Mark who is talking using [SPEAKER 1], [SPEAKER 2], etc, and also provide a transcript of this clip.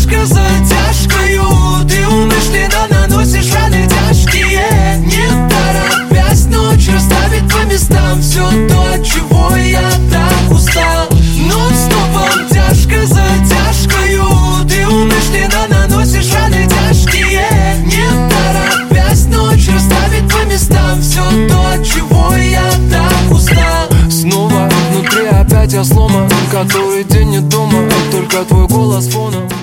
[SPEAKER 1] тяжко за тяжкою. Ты умышленно наносишь раны тяжкие, не торопясь. Ночь расставит по местам все то, от чего я так устал. Нон-стопом тяжко за тяжкою. Ты умышленно наносишь раны тяжкие, не торопясь. Ночь расставит по местам все то, от чего я так устал.
[SPEAKER 2] Снова внутри опять я сломан, который день не дома, только твой голос фоном.